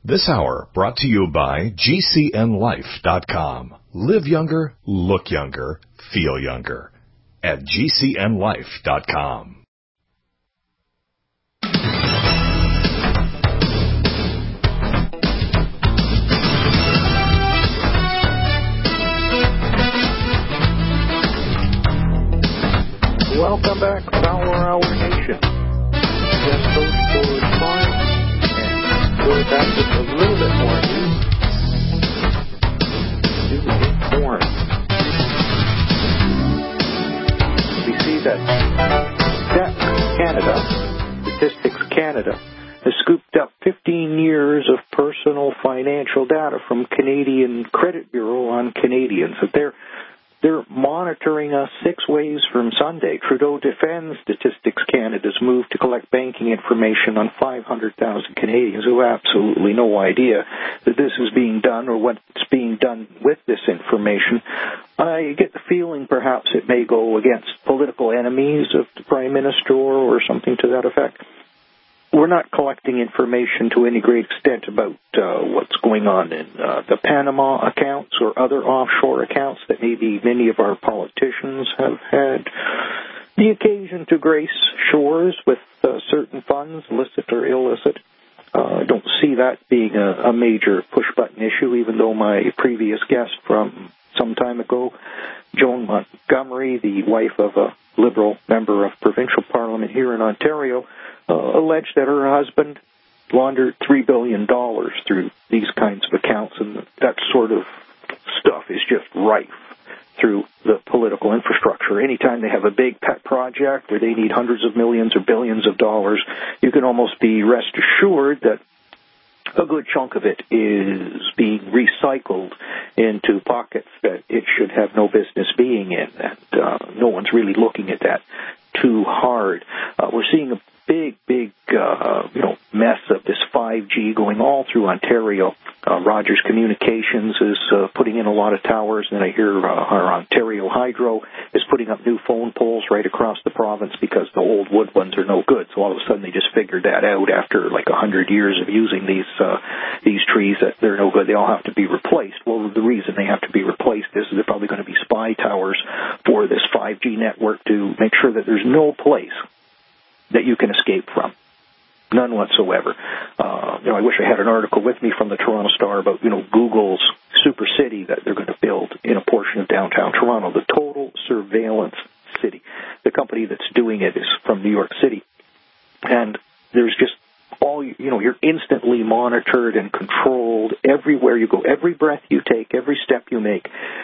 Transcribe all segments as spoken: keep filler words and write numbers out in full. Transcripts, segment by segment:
This hour brought to you by G C N life dot com. Live younger, look younger, feel younger at G C N life dot com. Welcome back, Power Hour Nation. Guest host George Klein, and we're back with a little bit more news. News informed. We see that Canada, Statistics Canada, has scooped up fifteen years of personal financial data from Canadian Credit Bureau on Canadians. That they're They're monitoring us six ways from Sunday. Trudeau defends Statistics Canada's move to collect banking information on five hundred thousand Canadians who have absolutely no idea that this is being done or what's being done with this information. I get the feeling perhaps it may go against political enemies of the Prime Minister or something to that effect. We're not collecting information to any great extent about uh, what's going on in uh, the Panama accounts or other offshore accounts that maybe many of our politicians have had the occasion to grace shores with uh, certain funds, licit or illicit. Uh, I don't see that being a, a major push-button issue, even though my previous guest from some time ago, Joan Montgomery, the wife of a Liberal member of provincial parliament here in Ontario, Uh, alleged that her husband laundered three billion dollars through these kinds of accounts, and that sort of stuff is just rife through the political infrastructure. Anytime they have a big pet project where they need hundreds of millions or billions of dollars, you can almost be rest assured that a good chunk of it is being recycled into pockets that it should have no business being in, and uh, no one's really looking at that too hard. Uh, we're seeing a big, big, uh, you know, mess of this five G going all through Ontario. Uh, Rogers Communications is uh, putting in a lot of towers, and I hear uh, our Ontario Hydro is putting up new phone poles right across the province because the old wood ones are no good. So all of a sudden they just figured that out after like a hundred years of using these uh, these trees that they're no good. They all have to be replaced. Well, the reason they have to be replaced is they're probably going to be spy towers for this five G network to make sure that there's no place that you can escape from. None whatsoever. Uh, you know, I wish I had an article with me from the Toronto Star about, you know, Google's super city that they're going to build in a portion of downtown Toronto, the Total Surveillance City. The company that's doing it is from New York City. And there's just all, you know, you're instantly monitored and controlled everywhere you go. Every breath you take, every step you make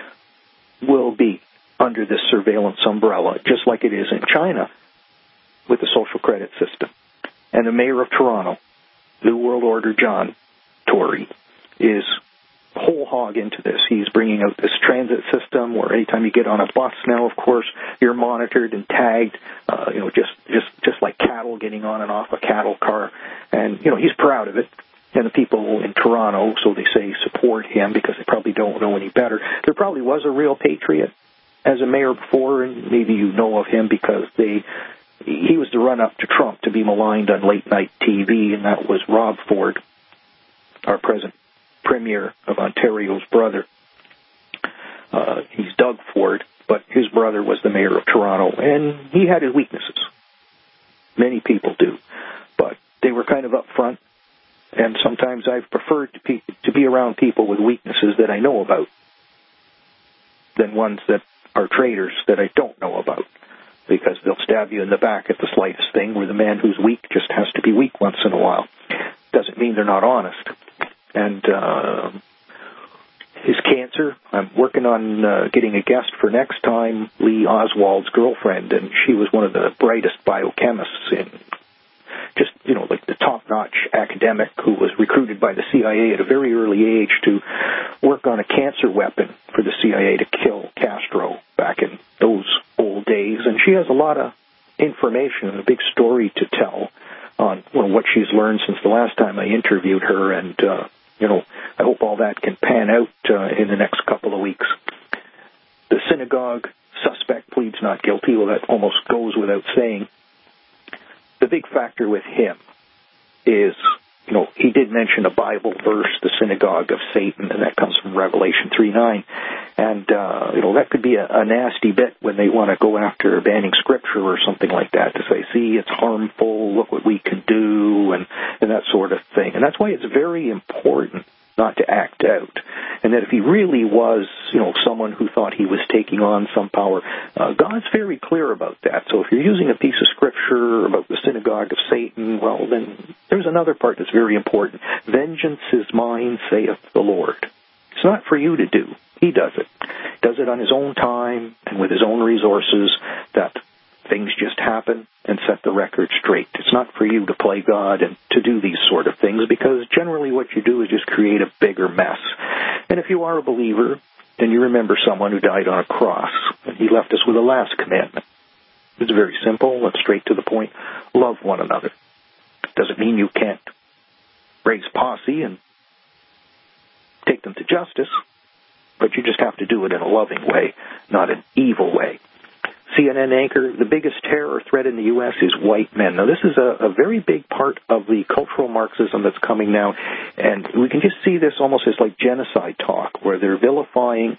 will be under this surveillance umbrella, just like it is in China with the social credit system. And the mayor of Toronto, New World Order John Tory, is whole hog into this. He's bringing out this transit system where anytime you get on a bus now, of course, you're monitored and tagged, uh, you know, just, just, just like cattle getting on and off a cattle car. And, you know, he's proud of it. And the people in Toronto, so they say, support him because they probably don't know any better. There probably was a real patriot as a mayor before, and maybe you know of him because they... He was the run-up to Trump to be maligned on late-night T V, and that was Rob Ford, our present premier of Ontario's brother. Uh, he's Doug Ford, but his brother was the mayor of Toronto, and he had his weaknesses. Many people do, but they were kind of up front, and sometimes I've preferred to be, to be around people with weaknesses that I know about than ones that are traitors that I don't know about, because they'll stab you in the back at the slightest thing, where the man who's weak just has to be weak once in a while. Doesn't mean they're not honest. And uh, his cancer, I'm working on uh, getting a guest for next time, Lee Oswald's girlfriend, and she was one of the brightest biochemists in just, you know, like the top-notch academic who was recruited by the C I A at a very early age to work on a cancer weapon for the C I A to kill Castro back in those old days. And she has a lot of information and a big story to tell on, well, what she's learned since the last time I interviewed her. And, uh, you know, I hope all that can pan out uh, in the next couple of weeks. The synagogue suspect pleads not guilty. Well, that almost goes without saying. The big factor with him is you know, he did mention a Bible verse, the synagogue of Satan, and that comes from Revelation three nine. And, uh, you know, that could be a, a nasty bit when they want to go after banning Scripture or something like that to say, see, it's harmful, look what we can do, and, and that sort of thing. And that's why it's very important not to act out. And that if he really was, you know, someone who thought he was taking on some power, uh, God's very clear about that. So if you're using a piece of Scripture about the synagogue of Satan, well, then there's another part that's very important. Vengeance is mine, saith the Lord. It's not for you to do. He does it. Does it on his own time and with his own resources, that things just happen and set the record straight. It's not for you to play God and to do these sort of things, because generally what you do is just create a bigger mess. And if you are a believer, then you remember someone who died on a cross, and he left us with a last commandment. It's very simple and straight to the point. Love one another. Doesn't mean you can't raise posse and take them to justice, but you just have to do it in a loving way, not an evil way. C N N anchor, the biggest terror threat in the U S is white men. Now, this is a, a very big part of the cultural Marxism that's coming now, and we can just see this almost as like genocide talk, where they're vilifying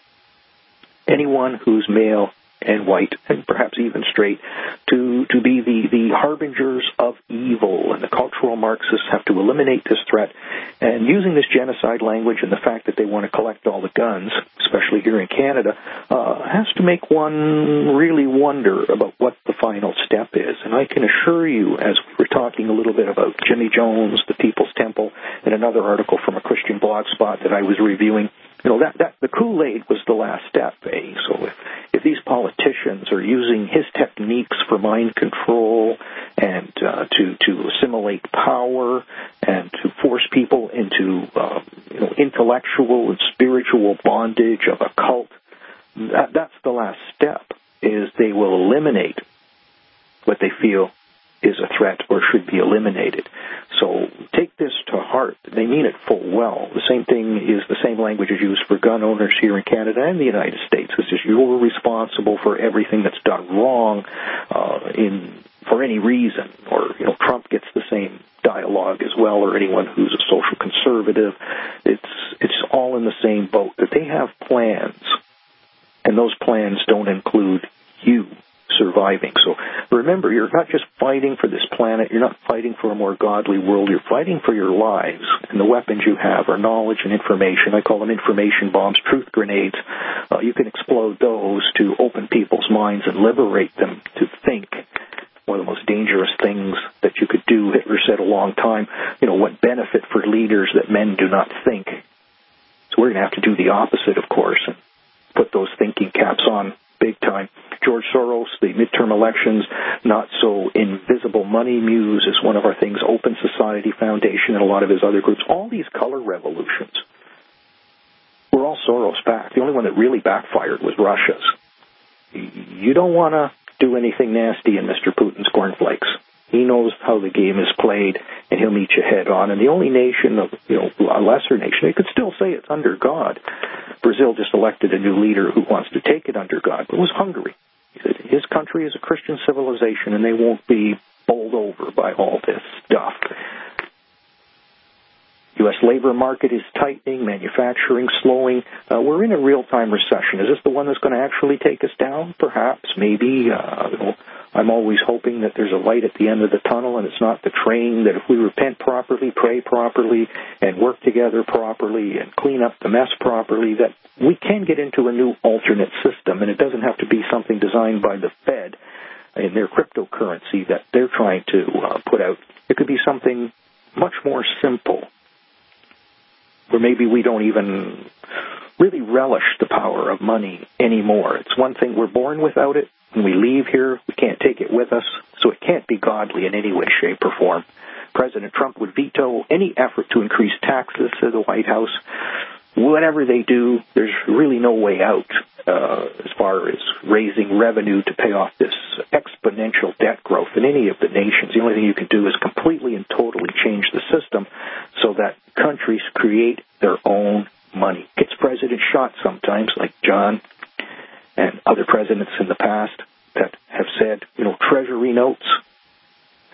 anyone who's male and white, and perhaps even straight, to to be the, the harbingers of evil. And the cultural Marxists have to eliminate this threat. And using this genocide language and the fact that they want to collect all the guns, especially here in Canada, uh, has to make one really wonder about what the final step is. And I can assure you, as we were talking a little bit about Jimmy Jones, the People's Temple, and another article from a Christian blog spot that I was reviewing, you know, that, that the Kool-Aid was the last step, eh? So if, if these politicians are using his techniques for mind control and uh, to, to assimilate power and to force people into uh, you know, intellectual and spiritual bondage of a cult, that, that's the last step, is they will eliminate what they feel is a threat or should be eliminated. So take this to heart. They mean it full well. The same thing is the same language is used for gun owners here in Canada and the United States, which is you're responsible for everything that's done wrong uh, in for any reason. Or, you know, Trump gets the same dialogue as well, or anyone who's a social conservative. It's it's all in the same boat, that they have plans, and those plans don't include you surviving. So remember, you're not just fighting for this planet, you're not fighting for a more godly world, you're fighting for your lives. And the weapons you have are knowledge and information. I call them information bombs, truth grenades. Uh, you can explode those to open people's minds and liberate them to think. One of the most dangerous things that you could do, Hitler said a long time, you know, what benefit for leaders that men do not think. So we're going to have to do the opposite, of course, and put those thinking caps on big time. George Soros, the midterm elections, not so invisible money muse is one of our things, Open Society Foundation and a lot of his other groups. All these color revolutions were all Soros backed. The only one that really backfired was Russia's. You don't want to do anything nasty in Mister Putin's cornflakes. He knows how the game is played, and he'll meet you head on. And the only nation, of you know, a lesser nation, you could still say it's under God. Brazil just elected a new leader who wants to take it under God, but it was Hungary. His country is a Christian civilization, and they won't be bowled over by all this stuff. U S labor market is tightening, manufacturing slowing. Uh, we're in a real-time recession. Is this the one that's going to actually take us down? Perhaps, maybe. Uh, you know, I'm always hoping that there's a light at the end of the tunnel, and it's not the train, that if we repent properly, pray properly, and work together properly, and clean up the mess properly, that we can get into a new alternate system, and it doesn't have to be something designed by the Fed in their cryptocurrency that they're trying to uh, put out. It could be something much more simple, where maybe we don't even really relish the power of money anymore. It's one thing, we're born without it. When we leave here, we can't take it with us, so it can't be godly in any way, shape, or form. President Trump would veto any effort to increase taxes to the White House. Whatever they do, there's really no way out uh, as far as raising revenue to pay off this exponential debt growth in any of the nations. The only thing you can do is completely and totally change the system so that countries create their own money. Gets presidents shot sometimes, like John and other presidents in the past that have said, you know, treasury notes.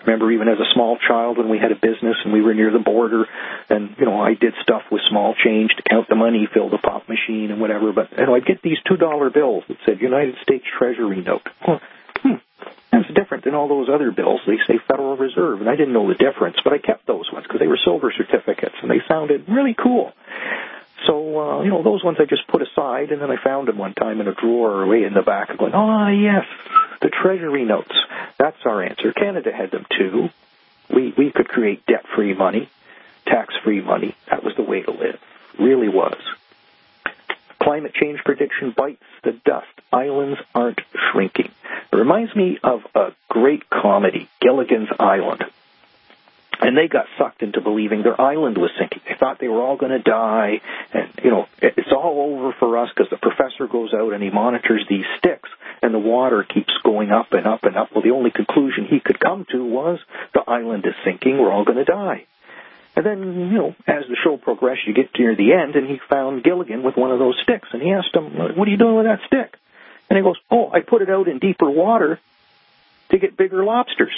remember even as a small child when we had a business and we were near the border, and, you know, I did stuff with small change to count the money, fill the pop machine and whatever. But, you know, I'd get these two dollar bills that said United States Treasury note. Well, hmm, that's different than all those other bills. They say Federal Reserve, and I didn't know the difference, but I kept those ones because they were silver certificates, and they sounded really cool. So, uh, you know, those ones I just put aside, and then I found them one time in a drawer way in the back and going, oh, yes, the Treasury notes. That's our answer. Canada had them, too. We we could create debt-free money, tax-free money. That was the way to live. Really was. Climate change prediction bites the dust. Islands aren't shrinking. It reminds me of a great comedy, Gilligan's Island. And they got sucked into believing their island was sinking. They thought they were all going to die. And, you know, it's all over for us because the professor goes out and he monitors these sticks and the water keeps going up and up and up. Well, the only conclusion he could come to was the island is sinking. We're all going to die. And then, you know, as the show progressed, you get near the end, and he found Gilligan with one of those sticks. And he asked him, what are you doing with that stick? And he goes, oh, I put it out in deeper water to get bigger lobsters.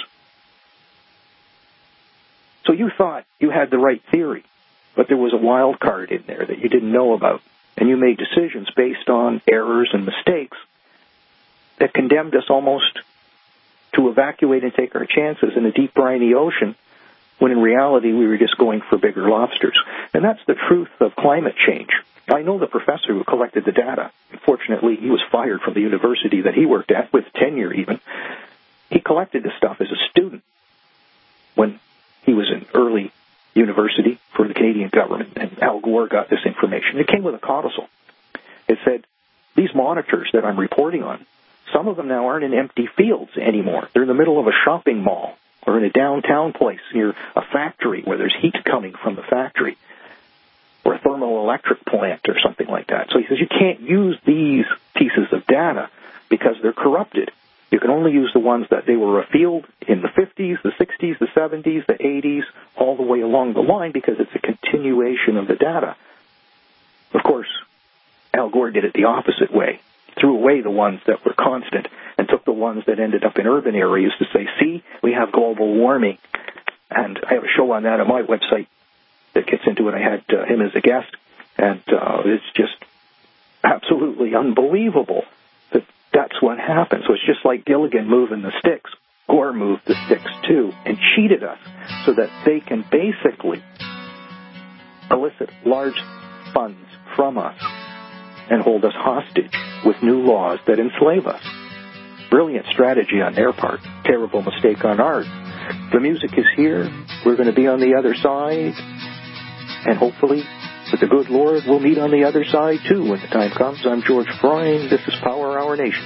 So you thought you had the right theory, but there was a wild card in there that you didn't know about, and you made decisions based on errors and mistakes that condemned us almost to evacuate and take our chances in a deep, briny ocean, when in reality we were just going for bigger lobsters. And that's the truth of climate change. I know the professor who collected the data. Unfortunately, he was fired from the university that he worked at, with tenure even. He collected this stuff as a student when he was in early university for the Canadian government, and Al Gore got this information. It came with a codicil. It said, these monitors that I'm reporting on, some of them now aren't in empty fields anymore. They're in the middle of a shopping mall or in a downtown place near a factory where there's heat coming from the factory, or a thermoelectric plant or something like that. So he says you can't use these pieces of data because they're corrupted. You can only use the ones that they were afield in the fifties, the sixties, the seventies, the eighties, all the way along the line, because it's a continuation of the data. Of course, Al Gore did it the opposite way. Threw away the ones that were constant and took the ones that ended up in urban areas to say, see, we have global warming. And I have a show on that on my website that gets into it. I had uh, him as a guest, and uh, it's just absolutely unbelievable that that's what happened. So it's just like Gilligan moving the sticks. Gore moved the sticks too and cheated us so that they can basically elicit large funds from us and hold us hostage with new laws that enslave us. Brilliant strategy on their part. Terrible mistake on ours. The music is here. We're going to be on the other side. And hopefully, with the good Lord, we'll meet on the other side, too, when the time comes. I'm George Freund. This is Power Our Nation.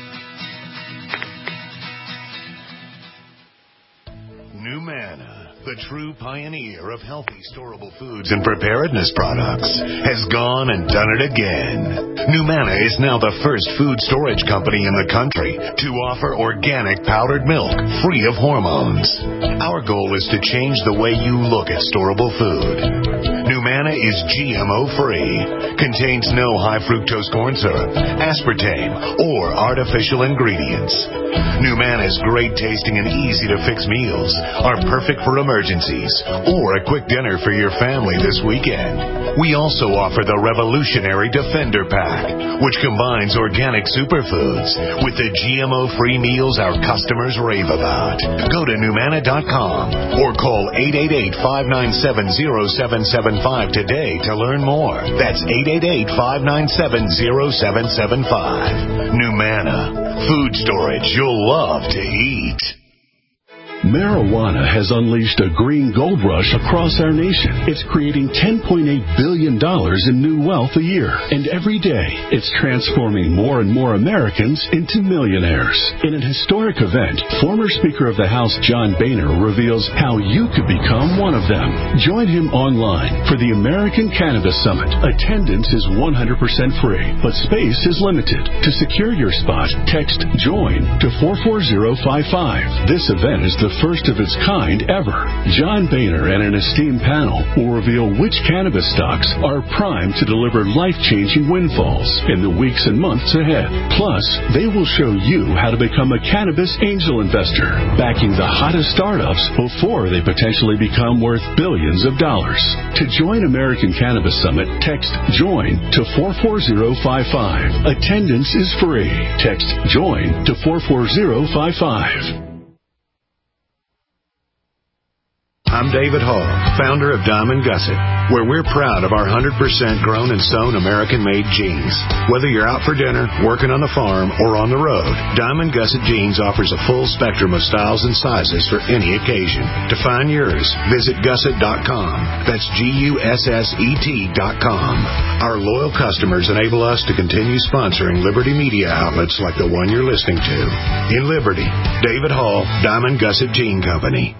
NuManna, the true pioneer of healthy, storable foods and preparedness products, has gone and done it again. NuManna is now the first food storage company in the country to offer organic powdered milk free of hormones. Our goal is to change the way you look at storable food. NuManna is G M O-free, contains no high fructose corn syrup, aspartame, or artificial ingredients. NuManna's great tasting and easy to fix meals are perfect for emergencies or a quick dinner for your family this weekend. We also offer the revolutionary Defender Pack, which combines organic superfoods with the G M O-free meals our customers rave about. Go to NuManna dot com or call eight eight eight, five nine seven, zero seven seven five today to learn more. That's eight eight eight, five nine seven, zero seven seven five. NuManna, food storage you'll love to eat. Marijuana has unleashed a green gold rush across our nation. It's creating ten point eight billion dollars in new wealth a year. And every day, it's transforming more and more Americans into millionaires. In an historic event, former Speaker of the House John Boehner reveals how you could become one of them. Join him online for the American Cannabis Summit. Attendance is one hundred percent free, but space is limited. To secure your spot, text JOIN to four four zero five five. This event is the the first of its kind ever. John Boehner and an esteemed panel will reveal which cannabis stocks are primed to deliver life-changing windfalls in the weeks and months ahead. Plus, they will show you how to become a cannabis angel investor, backing the hottest startups before they potentially become worth billions of dollars. To join American Cannabis Summit, text JOIN to four four zero five five. Attendance is free. Text JOIN to four four zero five five. I'm David Hall, founder of Diamond Gusset, where we're proud of our one hundred percent grown and sewn American-made jeans. Whether you're out for dinner, working on the farm, or on the road, Diamond Gusset Jeans offers a full spectrum of styles and sizes for any occasion. To find yours, visit gusset dot com. That's G U S S E T dot com. Our loyal customers enable us to continue sponsoring Liberty media outlets like the one you're listening to. In Liberty, David Hall, Diamond Gusset Jean Company.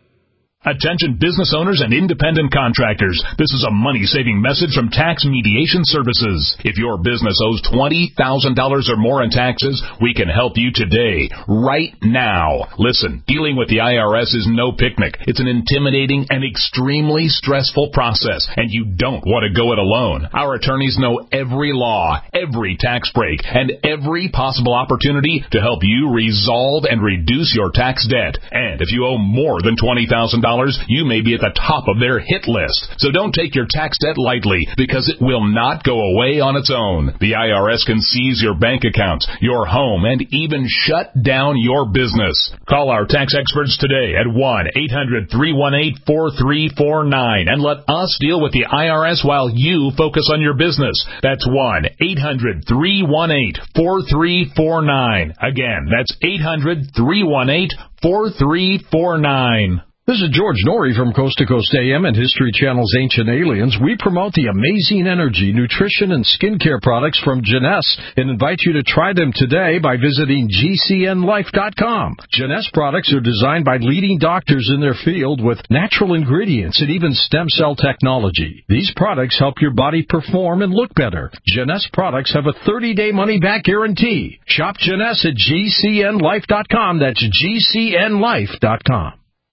Attention business owners and independent contractors. This is a money-saving message from Tax Mediation Services. If your business owes twenty thousand dollars or more in taxes, we can help you today, right now. Listen, dealing with the I R S is no picnic. It's an intimidating and extremely stressful process, and you don't want to go it alone. Our attorneys know every law, every tax break, and every possible opportunity to help you resolve and reduce your tax debt. And if you owe more than twenty thousand dollars, you may be at the top of their hit list. So don't take your tax debt lightly, because it will not go away on its own. The I R S can seize your bank accounts, your home, and even shut down your business. Call our tax experts today at one eight hundred three one eight four three four nine and let us deal with the I R S while you focus on your business. That's one eight hundred three one eight four three four nine. Again, that's eight hundred three one eight four three four nine. This is George Norrie from Coast to Coast A M and History Channel's Ancient Aliens. We promote the amazing energy, nutrition, and skincare products from Jeunesse and invite you to try them today by visiting G C N life dot com. Jeunesse products are designed by leading doctors in their field with natural ingredients and even stem cell technology. These products help your body perform and look better. Jeunesse products have a thirty-day money-back guarantee. Shop Jeunesse at G C N life dot com. That's G C N life dot com.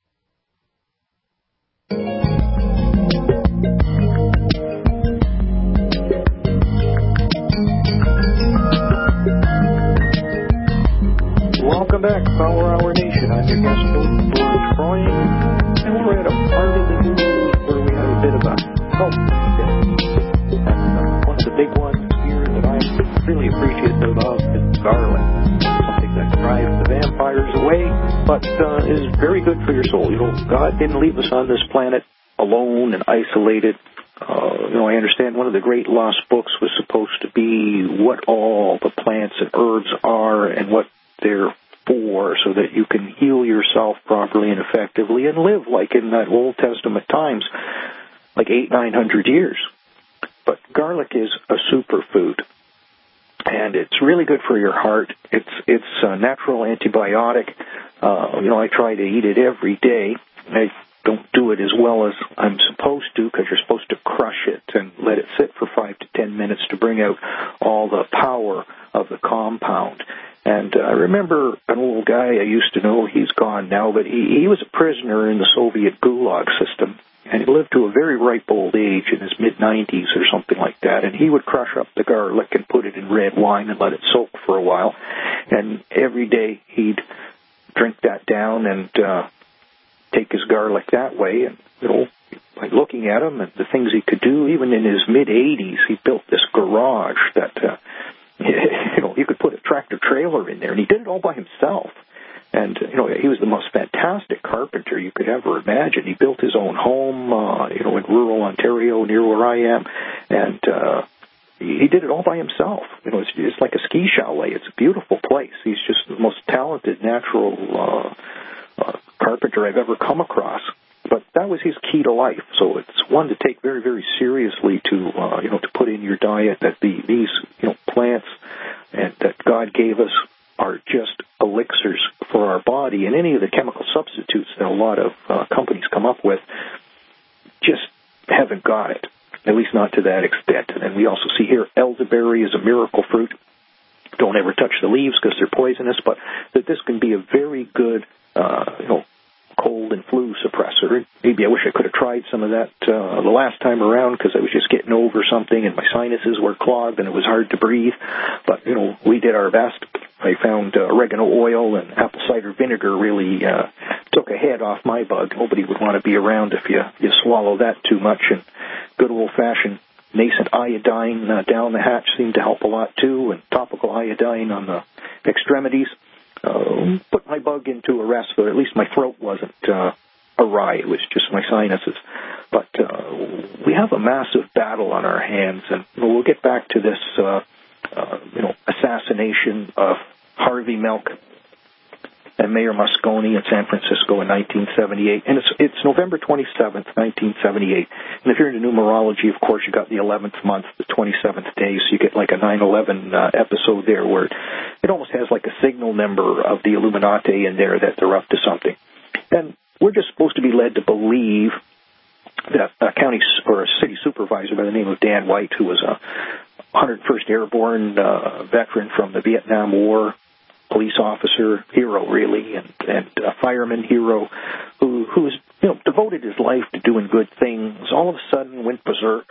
Welcome back, Power Hour Nation. I'm your guest host, George Freund, and we're at a part of the news where we have a bit of a health benefit. And one of the big ones here that I really appreciative of is garlic. Something that drives the vampires away, but uh, is very good for your soul. You know, God didn't leave us on this planet alone and isolated. Uh, you know, I understand one of the great lost books was supposed to be what all the plants and herbs are and what they're for, so that you can heal yourself properly and effectively and live like in that Old Testament times, like eight, nine hundred years. But garlic is a superfood, and it's really good for your heart. It's it's a natural antibiotic. Uh, you know, I try to eat it every day. I don't do it as well as I'm supposed to, because you're supposed to crush it and let it sit for five to ten minutes to bring out all the power of the compound. And uh, I remember an old guy I used to know, he's gone now, but he, he was a prisoner in the Soviet Gulag system, and he lived to a very ripe old age in his mid-nineties or something like that, and he would crush up the garlic and put it in red wine and let it soak for a while, and every day he'd drink that down and uh, take his garlic that way, and, you know, by looking at him and the things he could do, even in his mid-eighties, he built this garage that... Uh, You know, you could put a tractor trailer in there, and he did it all by himself. And, you know, he was the most fantastic carpenter you could ever imagine. He built his own home, uh, you know, in rural Ontario near where I am, and uh, he did it all by himself. You know, it's, it's like a ski chalet. It's a beautiful place. He's just the most talented natural uh, uh, carpenter I've ever come across. But that was his key to life. So it's one to take very, very seriously to, uh, you know, to put in your diet, that the, these, you know, plants and that God gave us are just elixirs for our body. And any of the chemical substitutes that a lot of uh, companies come up with just haven't got it, at least not to that extent. And we also see here elderberry is a miracle fruit. Don't ever touch the leaves because they're poisonous, but that this can be a very good, uh, you know, suppressor. Maybe I wish I could have tried some of that uh, the last time around because I was just getting over something and my sinuses were clogged and it was hard to breathe. But, you know, we did our best. I found uh, oregano oil and apple cider vinegar really uh, took a head off my bug. Nobody would want to be around if you, you swallow that too much. And good old-fashioned nascent iodine uh, down the hatch seemed to help a lot too, and topical iodine on the extremities. Uh, put my bug into a rest, but at least my throat wasn't uh, awry. It was just my sinuses. But uh, we have a massive battle on our hands, and we'll get back to this, uh, uh, you know, assassination of Harvey Milk and Mayor Moscone in San Francisco in nineteen seventy-eight. And it's it's November twenty-seventh, nineteen seventy-eight. And if you're into numerology, of course, you got the eleventh month, the twenty-seventh day, so you get like a nine eleven uh, episode there where it almost has like a signal number of the Illuminati in there that they're up to something. And we're just supposed to be led to believe that a county or a city supervisor by the name of Dan White, who was a one hundred first Airborne uh, veteran from the Vietnam War, police officer, hero really, and, and a fireman hero who who's you know devoted his life to doing good things, all of a sudden went berserk.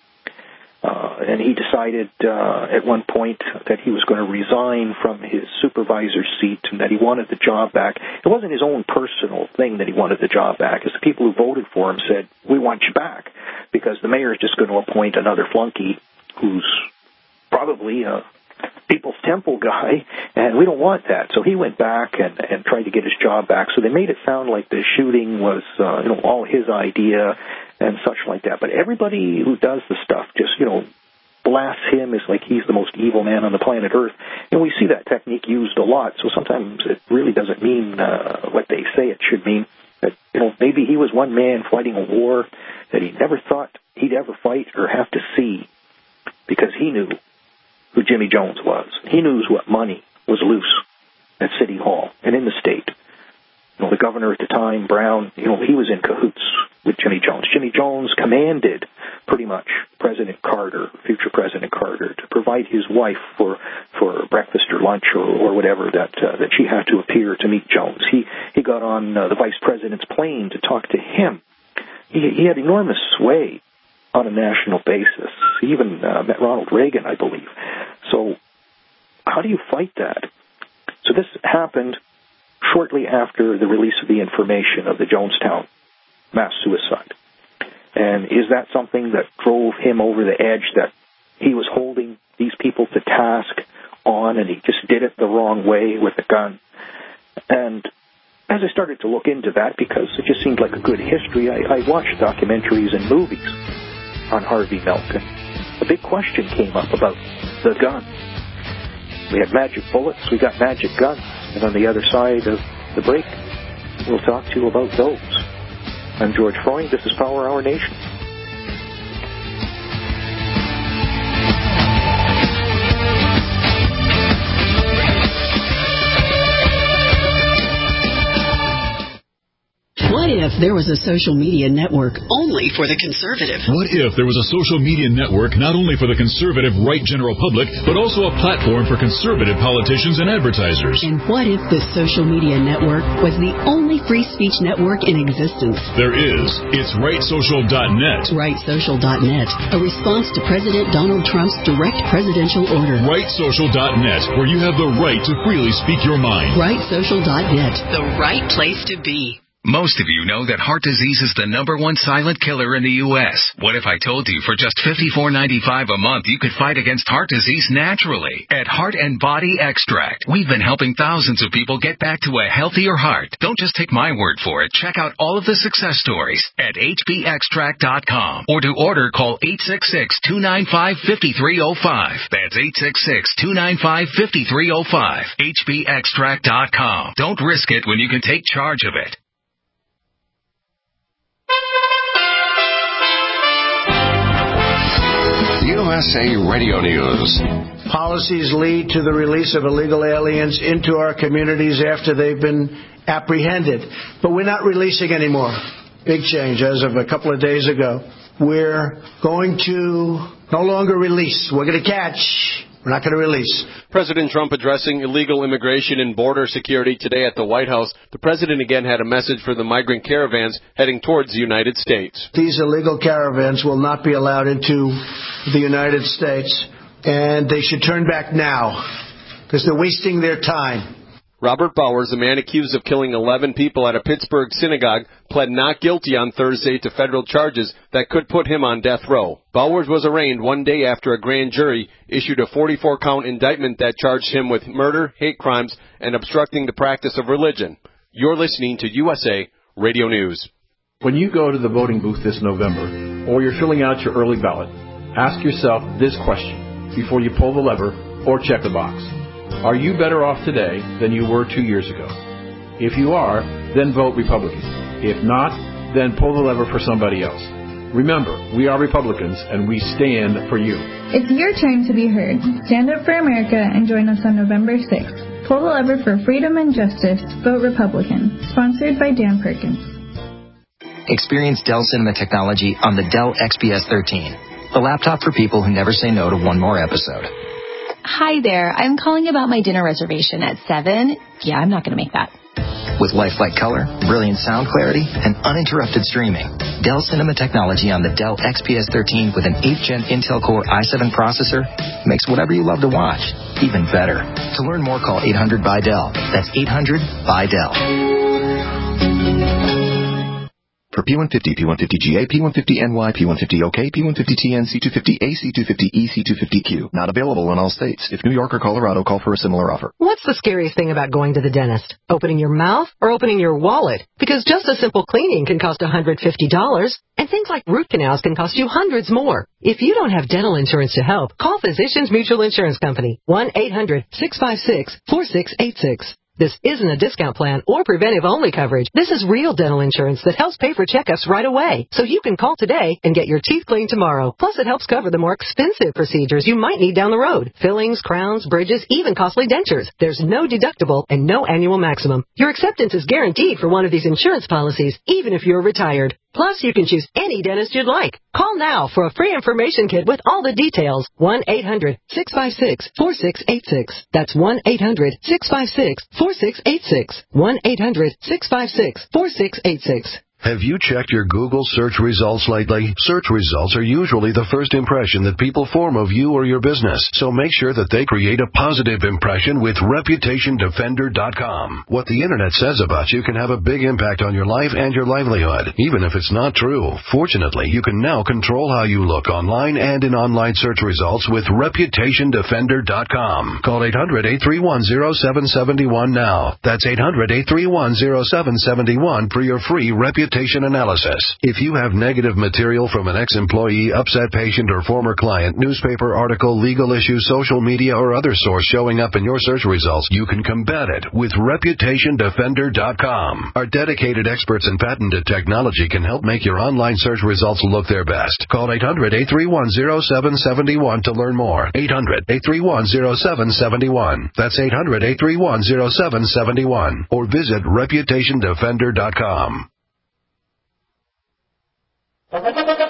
Uh, and he decided uh, at one point that he was going to resign from his supervisor's seat and that he wanted the job back. It wasn't his own personal thing that he wanted the job back. It's the people who voted for him said, we want you back, because the mayor is just going to appoint another flunky who's probably a People's Temple guy, and we don't want that. So he went back and, and tried to get his job back. So they made it sound like the shooting was uh, you know, all his idea and such like that. But everybody who does the stuff just, you know, blasts him as like he's the most evil man on the planet Earth. And we see that technique used a lot, so sometimes it really doesn't mean uh, what they say it should mean. That, you know, maybe he was one man fighting a war that he never thought he'd ever fight or have to see, because he knew who Jimmy Jones was. He knew what money was loose at City Hall and in the state. You know, the governor at the time, Brown, you know, he was in cahoots with Jimmy Jones. Jimmy Jones commanded pretty much President Carter, future President Carter, to provide his wife for for breakfast or lunch or, or whatever that uh, that she had to appear to meet Jones. He he got on uh, the vice president's plane to talk to him. He, he had enormous sway on a national basis. He even uh, met Ronald Reagan, I believe. So how do you fight that? So this happened shortly after the release of the information of the Jonestown mass suicide. And is that something that drove him over the edge, that he was holding these people to task on and he just did it the wrong way with a gun? And as I started to look into that, because it just seemed like a good history, I, I watched documentaries and movies on Harvey Milk, and a big question came up about the gun. We had magic bullets, we got magic guns, and on the other side of the break, we'll talk to you about those. I'm George Freund. This is Power Hour Nation. What if there was a social media network only for the conservative? What if there was a social media network not only for the conservative right general public, but also a platform for conservative politicians and advertisers? And what if the social media network was the only free speech network in existence? There is. It's right social dot net. right social dot net, a response to President Donald Trump's direct presidential order. right social dot net, where you have the right to freely speak your mind. right social dot net, the right place to be. Most of you know that heart disease is the number one silent killer in the U S What if I told you for just fifty-four ninety-five a month you could fight against heart disease naturally? At Heart and Body Extract, we've been helping thousands of people get back to a healthier heart. Don't just take my word for it. Check out all of the success stories at H B extract dot com, or to order, call eight six six, two nine five, five three zero five. That's eight six six, two nine five, five three zero five. H B extract dot com. Don't risk it when you can take charge of it. U S A Radio News. Policies lead to the release of illegal aliens into our communities after they've been apprehended. But we're not releasing anymore. Big change as of a couple of days ago. We're going to no longer release. We're going to catch. We're not going to release. President Trump addressing illegal immigration and border security today at the White House. The president again had a message for the migrant caravans heading towards the United States. These illegal caravans will not be allowed into the United States, and they should turn back now because they're wasting their time. Robert Bowers, a man accused of killing eleven people at a Pittsburgh synagogue, pled not guilty on Thursday to federal charges that could put him on death row. Bowers was arraigned one day after a grand jury issued a forty-four count indictment that charged him with murder, hate crimes, and obstructing the practice of religion. You're listening to U S A Radio News. When you go to the voting booth this November, or you're filling out your early ballot, ask yourself this question before you pull the lever or check the box. Are you better off today than you were two years ago? If you are, then vote Republican. If not, then pull the lever for somebody else. Remember, we are Republicans, and we stand for you. It's your turn to be heard. Stand up for America and join us on November sixth. Pull the lever for freedom and justice. Vote Republican. Sponsored by Dan Perkins. Experience Dell Cinema technology on the Dell X P S thirteen, the laptop for people who never say no to one more episode. Hi there. I'm calling about my dinner reservation at seven. Yeah, I'm not going to make that. With lifelike color, brilliant sound clarity, and uninterrupted streaming, Dell Cinema technology on the Dell X P S thirteen with an eighth gen Intel Core i seven processor makes whatever you love to watch even better. To learn more, call eight hundred by Dell. That's eight hundred by Dell. For P one fifty, P one fifty G A, P one fifty N Y, P one fifty O K, P one fifty T N, C two fifty A, C two fifty E, C two fifty Q. Not available in all states. If New York or Colorado, call for a similar offer. What's the scariest thing about going to the dentist? Opening your mouth or opening your wallet? Because just a simple cleaning can cost one hundred fifty dollars, and things like root canals can cost you hundreds more. If you don't have dental insurance to help, call Physicians Mutual Insurance Company, one eight hundred six five six four six eight six. This isn't a discount plan or preventive-only coverage. This is real dental insurance that helps pay for checkups right away. So you can call today and get your teeth cleaned tomorrow. Plus, it helps cover the more expensive procedures you might need down the road. Fillings, crowns, bridges, even costly dentures. There's no deductible and no annual maximum. Your acceptance is guaranteed for one of these insurance policies, even if you're retired. Plus, you can choose any dentist you'd like. Call now for a free information kit with all the details. one eight hundred six five six four six eight six. That's one eight hundred six five six four six eight six. one eight hundred six five six four six eight six. Have you checked your Google search results lately? Search results are usually the first impression that people form of you or your business, so make sure that they create a positive impression with Reputation Defender dot com. What the Internet says about you can have a big impact on your life and your livelihood, even if it's not true. Fortunately, you can now control how you look online and in online search results with Reputation Defender dot com. Call eight hundred eight three one zero seven seven one now. That's eight hundred eight three one zero seven seven one for your free Reputation analysis. If you have negative material from an ex-employee, upset patient, or former client, newspaper article, legal issue, social media, or other source showing up in your search results, you can combat it with Reputation Defender dot com. Our dedicated experts in patented technology can help make your online search results look their best. Call eight hundred eight three one zero seven seven one to learn more. eight hundred eight three one zero seven seven one. That's eight hundred eight three one zero seven seven one. Or visit Reputation Defender dot com. And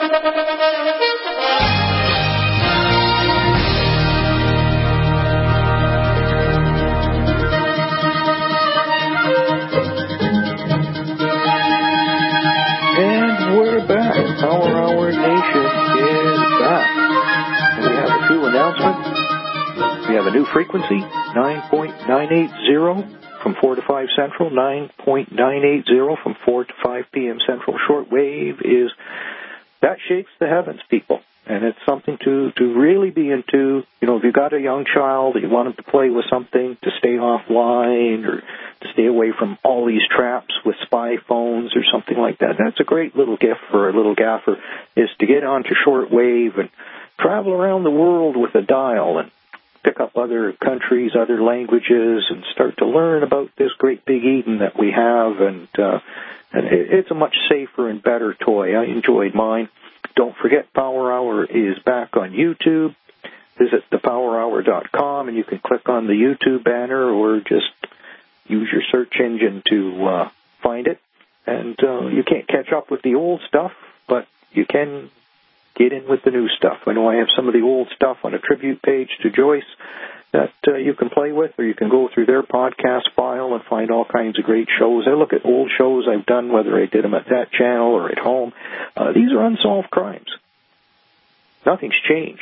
we're back. Power Hour Nation is back. And we have a few announcements. We have a new frequency, nine point nine eight zero. From four to five Central, nine point nine eight zero from four to five p.m. Central. Shortwave is, that shakes the heavens, people. And it's something to, to really be into. You know, if you've got a young child that you want them to play with something, to stay offline or to stay away from all these traps with spy phones or something like that, that's a great little gift for a little gaffer, is to get onto shortwave and travel around the world with a dial and pick up other countries, other languages, and start to learn about this great big Eden that we have. And, uh, and it, it's a much safer and better toy. I enjoyed mine. Don't forget, Power Hour is back on YouTube. Visit the power hour dot com, and you can click on the YouTube banner or just use your search engine to uh, find it. And uh, you can't catch up with the old stuff, but you can get in with the new stuff. I know I have some of the old stuff on a tribute page to Joyce that uh, you can play with, or you can go through their podcast file and find all kinds of great shows. I look at old shows I've done, whether I did them at that channel or at home. Uh, these are unsolved crimes. Nothing's changed.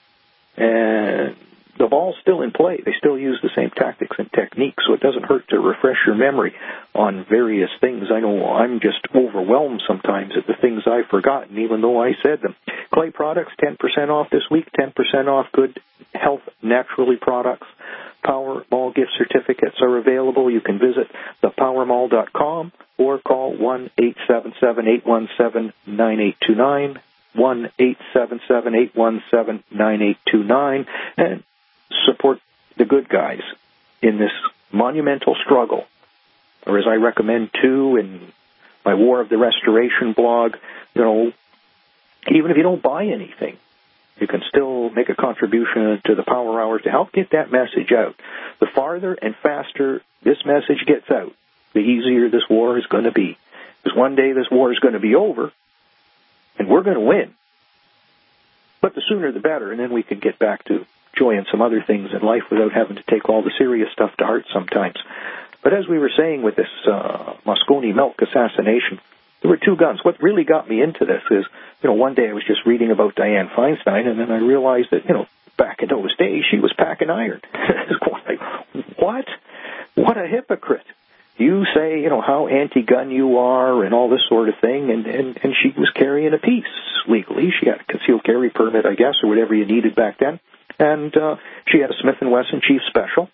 And the ball's still in play. They still use the same tactics and techniques, so it doesn't hurt to refresh your memory on various things. I know I'm just overwhelmed sometimes at the things I've forgotten, even though I said them. Clay products, ten percent off this week, ten percent off Good Health Naturally products. Powerball gift certificates are available. You can visit the powerball dot com or call one eight seven seven, eight one seven, nine eight two nine, one eight seven seven, eight one seven, nine eight two nine, and support the good guys in this monumental struggle. Or as I recommend, too, in my War of the Restoration blog, you know, even if you don't buy anything, you can still make a contribution to the Power Hour to help get that message out. The farther and faster this message gets out, the easier this war is going to be. Because one day this war is going to be over, and we're going to win. But the sooner the better, and then we can get back to joy and some other things in life without having to take all the serious stuff to heart sometimes. But as we were saying with this uh, Moscone Milk assassination, there were two guns. What really got me into this is, you know, one day I was just reading about Dianne Feinstein, and then I realized that, you know, back in those days, she was packing iron. It's like, what? What a hypocrite. You say, you know, how anti-gun you are and all this sort of thing, and, and, and she was carrying a piece legally. She had a concealed carry permit, I guess, or whatever you needed back then. And uh, she had a Smith and Wesson Chief Special.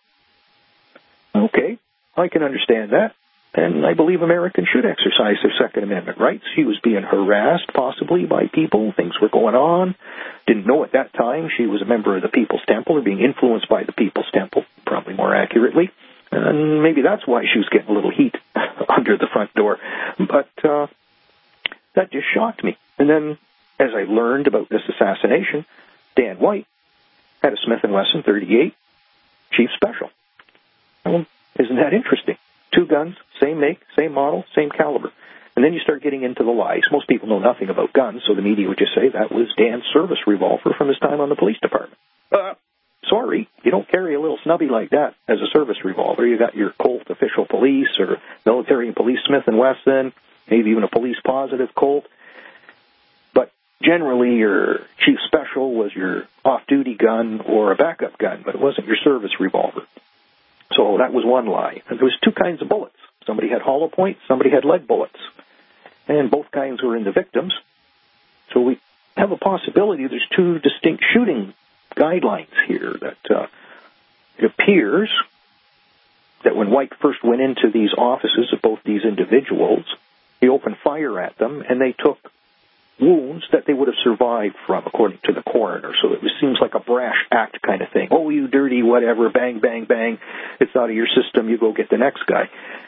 Okay, I can understand that. And I believe Americans should exercise their Second Amendment rights. She was being harassed, possibly, by people. Things were going on. Didn't know at that time she was a member of the People's Temple, or being influenced by the People's Temple, probably more accurately. And maybe that's why she was getting a little heat under the front door. But uh, that just shocked me. And then, as I learned about this assassination, Dan White had a Smith and Wesson thirty-eight Chief Special. Well, isn't that interesting? Two guns, same make, same model, same caliber. And then you start getting into the lies. Most people know nothing about guns, so the media would just say that was Dan's service revolver from his time on the police department. Uh, sorry, you don't carry a little snubby like that as a service revolver. You got your Colt official police or military and police Smith and Wesson, maybe even a police positive Colt. But generally your Chief Special was your off-duty gun or a backup gun, but it wasn't your service revolver. So that was one lie. And there was two kinds of bullets. Somebody had hollow points, somebody had lead bullets. And both kinds were in the victims. So we have a possibility there's two distinct shooting guidelines here. That uh, it appears that when White first went into these offices of both these individuals, he opened fire at them, and they took wounds that they would have survived from, according to the coroner. So it seems like a brash act kind of thing. Oh, you dirty whatever, bang, bang, bang. It's out of your system. You go get the next guy.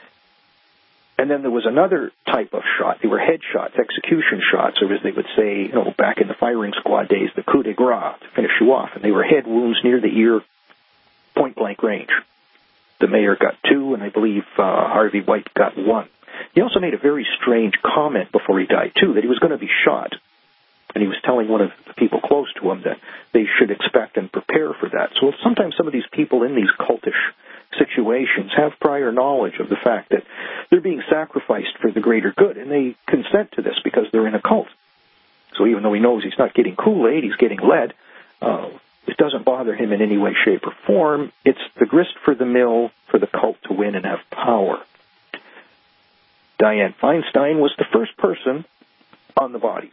And then there was another type of shot. They were head shots, execution shots, or as they would say, you know, back in the firing squad days, the coup de grace, to finish you off. And they were head wounds near the ear, point-blank range. The mayor got two, and I believe uh, Harvey White got one. He also made a very strange comment before he died, too, that he was going to be shot. And he was telling one of the people close to him that they should expect and prepare for that. So sometimes some of these people in these cultish situations have prior knowledge of the fact that they're being sacrificed for the greater good, and they consent to this because they're in a cult. So even though he knows he's not getting Kool-Aid, he's getting lead, uh, it doesn't bother him in any way, shape, or form. It's the grist for the mill for the cult to win and have power. Dianne Feinstein was the first person on the bodies.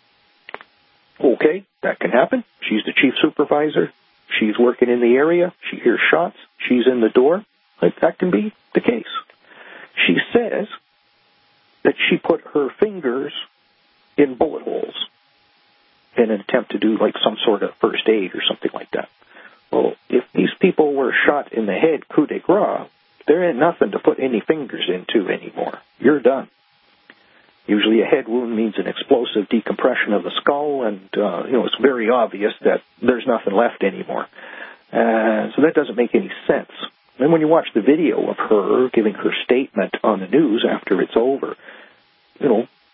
Okay, that can happen. She's the chief supervisor. She's working in the area. She hears shots. She's in the door. That can be the case. She says that she put her fingers in bullet holes in an attempt to do like some sort of first aid or something like that. Well, if these people were shot in the head coup de grace, there ain't nothing to put any fingers into anymore. You're done. Usually a head wound means an explosive decompression of the skull, and uh, you know it's very obvious that there's nothing left anymore. Uh, so that doesn't make any sense. Then when you watch the video of her giving her statement on the news after it's over, you know,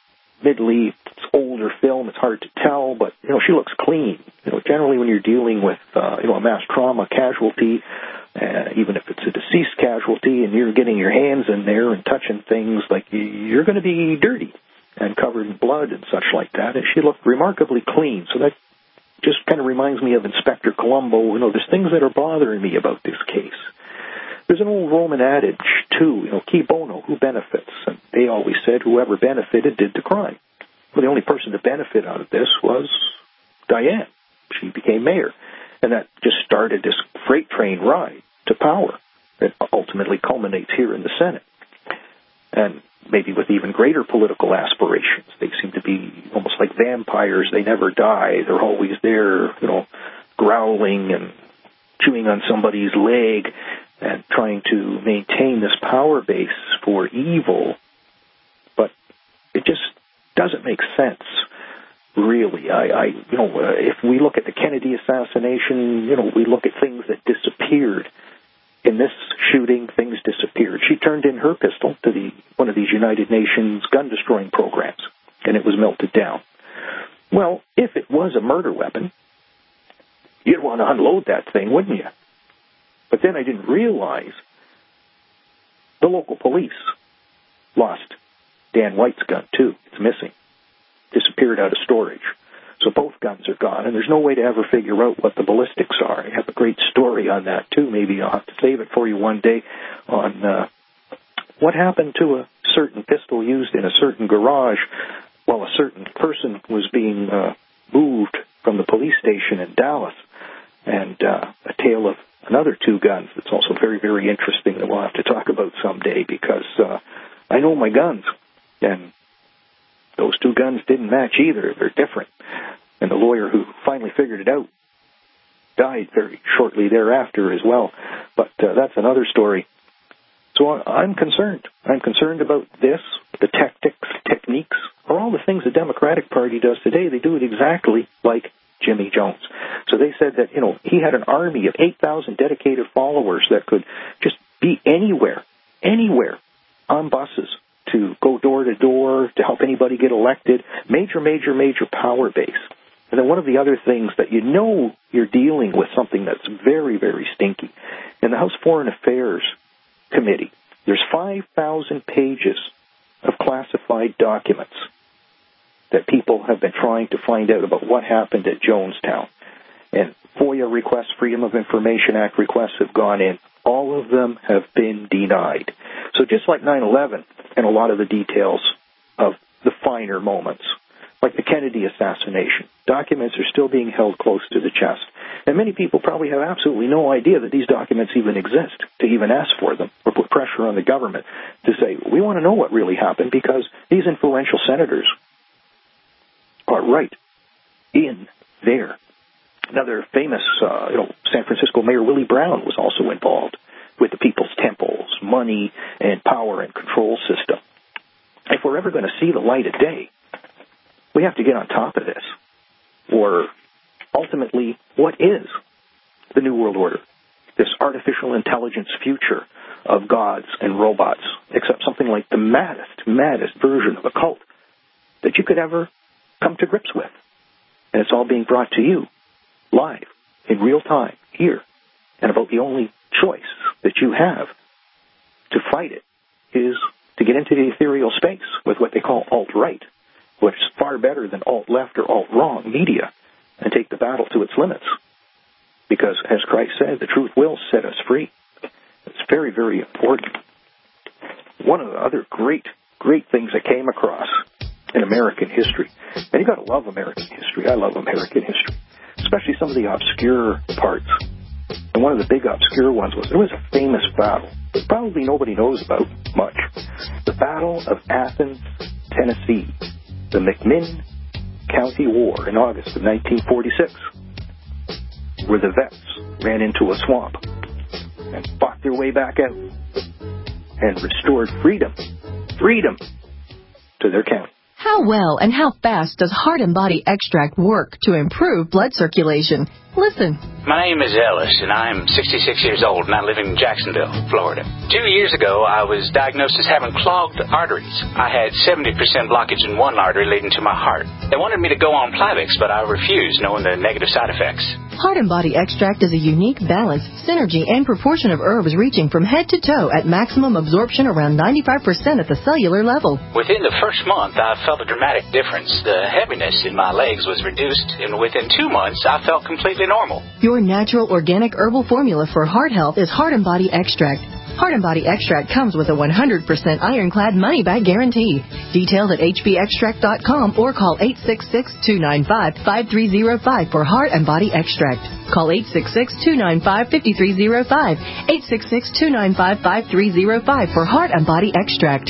admittedly, it's older film. It's hard to tell, but, you know, she looks clean. You know, generally when you're dealing with, uh, you know, a mass trauma casualty, uh, even if it's a deceased casualty, and you're getting your hands in there and touching things, like, you're going to be dirty and covered in blood and such like that. And she looked remarkably clean. So that just kind of reminds me of Inspector Columbo. You know, there's things that are bothering me about this case. There's an old Roman adage, too, you know, qui bono, who benefits? And they always said whoever benefited did the crime. Well, the only person to benefit out of this was Diane. She became mayor. And that just started this freight train ride to power that ultimately culminates here in the Senate. And maybe with even greater political aspirations. They seem to be almost like vampires. They never die. They're always there, you know, growling and chewing on somebody's leg and trying to maintain this power base for evil. But it just doesn't make sense, really. I, I you know, uh, if we look at the Kennedy assassination, you know, we look at things that disappeared. In this shooting, things disappeared. She turned in her pistol to the one of these United Nations gun-destroying programs, and it was melted down. Well, if it was a murder weapon, you'd want to unload that thing, wouldn't you? But then I didn't realize the local police lost Dan White's gun, too. It's missing. Disappeared out of storage. So both guns are gone, and there's no way to ever figure out what the ballistics are. I have a great story on that, too. Maybe I'll have to save it for you one day on uh, what happened to a certain pistol used in a certain garage while a certain person was being uh, moved from the police station in Dallas, and uh, a tale of another two guns that's also very, very interesting that we'll have to talk about someday, because uh, I know my guns, and those two guns didn't match either. They're different. And the lawyer who finally figured it out died very shortly thereafter as well. But uh, that's another story. So I'm concerned. I'm concerned about this, the tactics, techniques, or all the things the Democratic Party does today. They do it exactly like Jimmy Jones. So they said that, you know, he had an army of eight thousand dedicated followers that could just be anywhere, anywhere on buses to go door to door to help anybody get elected. Major, major, major power base. And then one of the other things that you know you're dealing with something that's very, very stinky. In the House Foreign Affairs Committee, there's five thousand pages of classified documents that people have been trying to find out about what happened at Jonestown. And FOIA requests, Freedom of Information Act requests have gone in. All of them have been denied. So just like nine eleven and a lot of the details of the finer moments, like the Kennedy assassination, documents are still being held close to the chest. And many people probably have absolutely no idea that these documents even exist, to even ask for them or put pressure on the government to say, we want to know what really happened, because these influential senators are right in there. Another famous, uh, you know, San Francisco Mayor Willie Brown was also involved with the People's Temples, money and power and control system. If we're ever going to see the light of day, we have to get on top of this. Or ultimately, what is the New World Order? This artificial intelligence future of gods and robots, except something like the maddest, maddest version of a cult that you could ever come to grips with. And it's all being brought to you live, in real time, here. And about the only choice that you have to fight it is to get into the ethereal space with what they call alt-right, which is far better than alt-left or alt-wrong media, and take the battle to its limits. Because, as Christ said, the truth will set us free. It's very, very important. One of the other great, great things I came across in American history, and you got to love American history. I love American history, especially some of the obscure parts. And one of the big obscure ones was there was a famous battle that probably nobody knows about much. The Battle of Athens, Tennessee, the McMinn County War in August of nineteen forty-six, where the vets ran into a swamp and fought their way back out and restored freedom, freedom to their county. How well and how fast does Heart and Body Extract work to improve blood circulation? Listen. My name is Ellis, and I'm sixty-six years old, and I live in Jacksonville, Florida. Two years ago, I was diagnosed as having clogged arteries. I had seventy percent blockage in one artery leading to my heart. They wanted me to go on Plavix, but I refused, knowing the negative side effects. Heart and Body Extract is a unique balance, synergy, and proportion of herbs reaching from head to toe at maximum absorption around ninety-five percent at the cellular level. Within the first month, I felt a dramatic difference. The heaviness in my legs was reduced, and within two months, I felt completely normal. Your natural organic herbal formula for heart health is Heart and Body Extract. Heart and Body Extract comes with a one hundred percent ironclad money-back guarantee. Details at h b extract dot com or call eight six six, two nine five, five three zero five for Heart and Body Extract. Call eight six six, two nine five, five three zero five, eight six six, two nine five, five three zero five for Heart and Body Extract.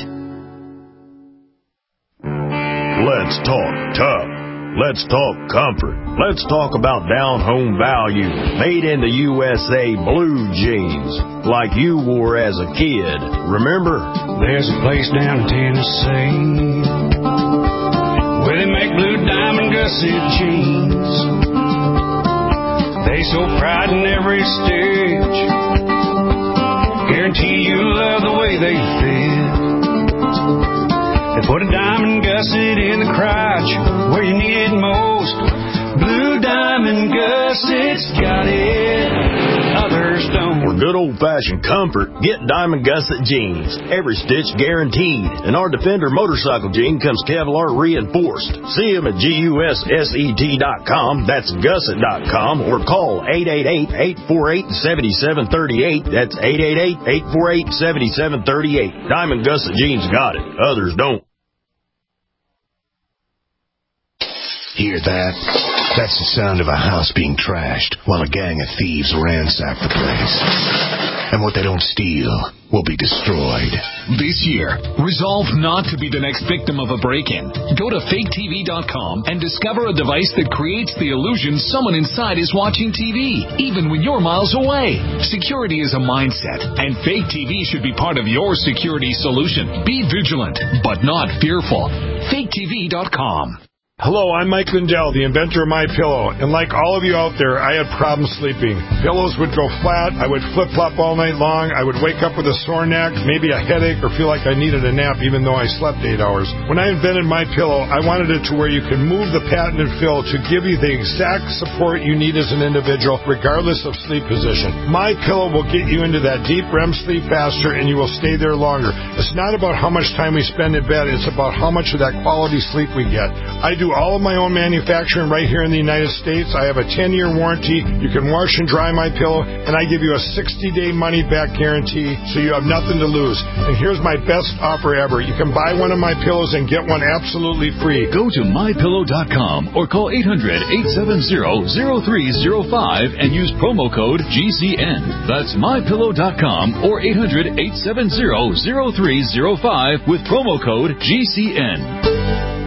Let's talk tough. Let's talk comfort. Let's talk about down-home value. Made in the U S A blue jeans, like you wore as a kid. Remember? There's a place down in Tennessee where they make blue diamond gusset jeans. They so pride in every stitch. Guarantee you love the way they fit. They put a diamond gusset in the crotch where you need it most. Blue diamond gussets got it, others don't. For good old-fashioned comfort, get Diamond Gusset jeans. Every stitch guaranteed. And our Defender motorcycle jean comes Kevlar reinforced. See them at gusset dot com. That's gusset dot com. Or call eight eight eight, eight four eight, seven seven three eight. That's eight eight eight, eight four eight, seven seven three eight. Diamond Gusset jeans got it. Others don't. Hear that? That's the sound of a house being trashed while a gang of thieves ransack the place. And what they don't steal will be destroyed. This year, resolve not to be the next victim of a break-in. Go to fake T V dot com and discover a device that creates the illusion someone inside is watching T V, even when you're miles away. Security is a mindset, and Fake T V should be part of your security solution. Be vigilant, but not fearful. fake T V dot com. Hello, I'm Mike Lindell, the inventor of MyPillow, and like all of you out there, I had problems sleeping. Pillows would go flat, I would flip-flop all night long, I would wake up with a sore neck, maybe a headache, or feel like I needed a nap even though I slept eight hours. When I invented MyPillow, I wanted it to where you could move the patented fill to give you the exact support you need as an individual, regardless of sleep position. MyPillow will get you into that deep R E M sleep faster, and you will stay there longer. It's not about how much time we spend in bed, it's about how much of that quality sleep we get. I do all of my own manufacturing right here in the United States. I have a ten-year warranty. You can wash and dry my pillow, and I give you a sixty-day money-back guarantee, so you have nothing to lose. And here's my best offer ever. You can buy one of my pillows and get one absolutely free. Go to my pillow dot com or call eight hundred, eight seven zero, zero three zero five and use promo code G C N. That's my pillow dot com or eight hundred, eight seven zero, zero three zero five with promo code G C N.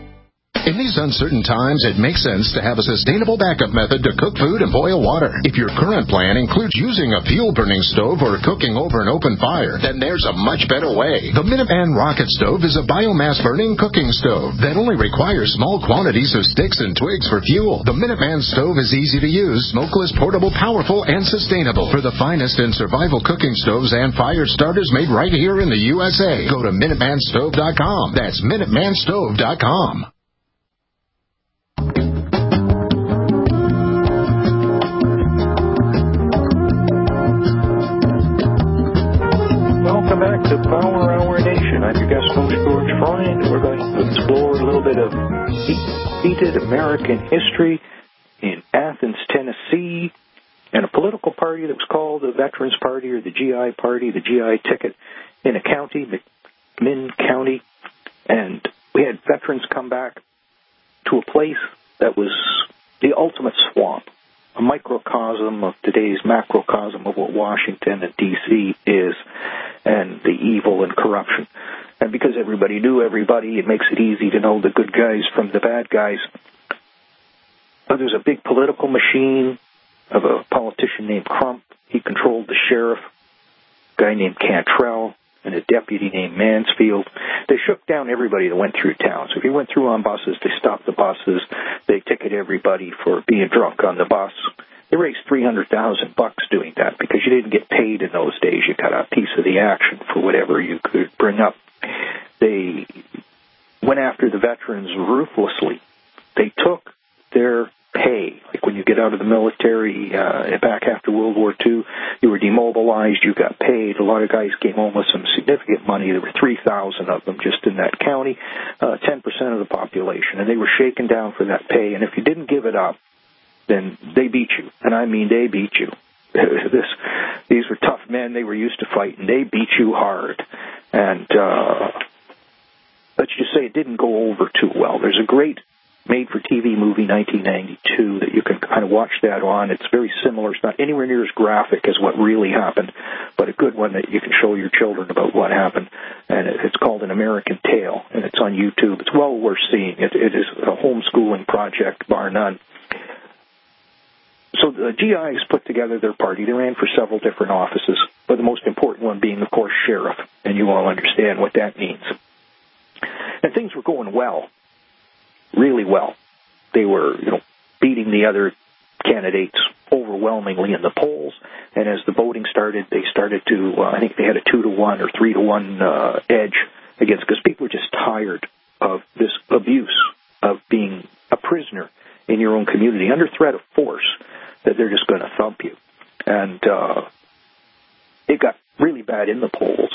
In these uncertain times, it makes sense to have a sustainable backup method to cook food and boil water. If your current plan includes using a fuel-burning stove or cooking over an open fire, then there's a much better way. The Minuteman Rocket Stove is a biomass-burning cooking stove that only requires small quantities of sticks and twigs for fuel. The Minuteman Stove is easy to use, smokeless, portable, powerful, and sustainable. For the finest in survival cooking stoves and fire starters made right here in the U S A, go to minuteman stove dot com. That's minuteman stove dot com. Welcome back to Power Hour Nation. I'm your guest host, George Freund. We're going to explore a little bit of heated American history in Athens, Tennessee, and a political party that was called the Veterans Party or the G I Party, the G I ticket, in a county, McMinn County. And we had veterans come back to a place that was the ultimate swamp, a microcosm of today's macrocosm of what Washington and D C is, and the evil and corruption. And because everybody knew everybody, it makes it easy to know the good guys from the bad guys. But there's a big political machine of a politician named Crump. He controlled the sheriff, a guy named Cantrell, and a deputy named Mansfield. They shook down everybody that went through town. So if you went through on buses, they stopped the buses. They ticketed everybody for being drunk on the bus. They raised three hundred thousand bucks doing that because you didn't get paid in those days. You got a piece of the action for whatever you could bring up. They went after the veterans ruthlessly. They took their pay. Like when you get out of the military uh, back after World War Two, you were demobilized, you got paid. A lot of guys came home with some significant money. There were three thousand of them just in that county, uh, ten percent of the population, and they were shaken down for that pay. And if you didn't give it up, then they beat you. And I mean they beat you. this, these were tough men. They were used to fighting. They beat you hard. And uh, let's just say it didn't go over too well. There's a great made-for-T V movie, nineteen ninety-two, that you can kind of watch that on. It's very similar. It's not anywhere near as graphic as what really happened, but a good one that you can show your children about what happened. And it's called An American Tale, and it's on YouTube. It's well worth seeing. It, it is a homeschooling project, bar none. So the G Is put together their party. They ran for several different offices, but the most important one being, of course, sheriff, and you all understand what that means. And things were going well. Really well. They were, you know, beating the other candidates overwhelmingly in the polls, and as the voting started, they started to, uh, I think they had a two to one or three to one uh, edge against, because people were just tired of this abuse of being a prisoner in your own community under threat of force, that they're just going to thump you. And uh, it got really bad in the polls.